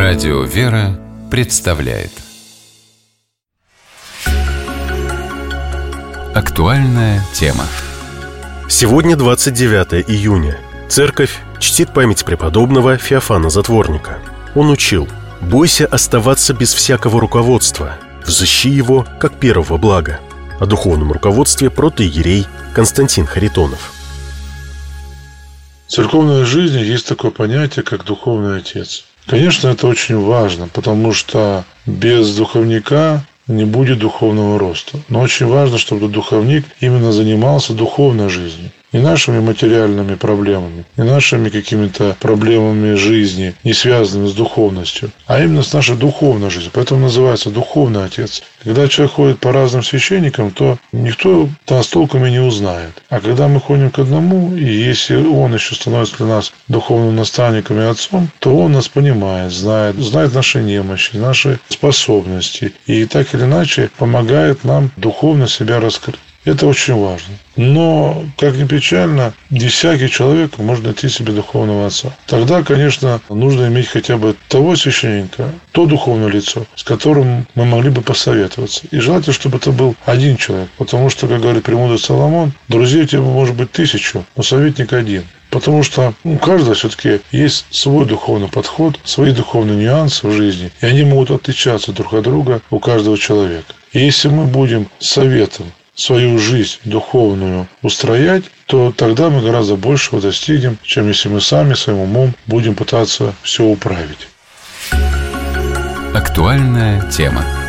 Радио «Вера» представляет актуальная тема. Сегодня 29 июня. Церковь чтит память преподобного Феофана Затворника. Он учил: «Бойся оставаться без всякого руководства, взыщи его как первого блага». О духовном руководстве протоиерей Константин Харитонов. В церковной жизни есть такое понятие, как духовный отец. Конечно, это очень важно, потому что без духовника не будет духовного роста. Но очень важно, чтобы духовник именно занимался духовной жизнью. Не нашими материальными проблемами, не нашими какими-то проблемами жизни, не связанными с духовностью, а именно с нашей духовной жизнью. Поэтому называется духовный отец. Когда человек ходит по разным священникам, то никто нас толком и не узнает. А когда мы ходим к одному, и если он еще становится для нас духовным наставником и отцом, то он нас понимает, знает наши немощи, наши способности. И так или иначе помогает нам духовно себя раскрыть. Это очень важно. Но, как ни печально, не всякий человек может найти себе духовного отца. Тогда, конечно, нужно иметь хотя бы того священника, то духовное лицо, с которым мы могли бы посоветоваться. И желательно, чтобы это был один человек. Потому что, как говорит премудрый Соломон, друзей у тебя может быть 1000, но советник один. Потому что у каждого все-таки есть свой духовный подход, свои духовные нюансы в жизни, и они могут отличаться друг от друга у каждого человека. И если мы будем советом свою жизнь духовную устроять, то тогда мы гораздо большего достигнем, чем если мы сами своим умом будем пытаться все управить. Актуальная тема.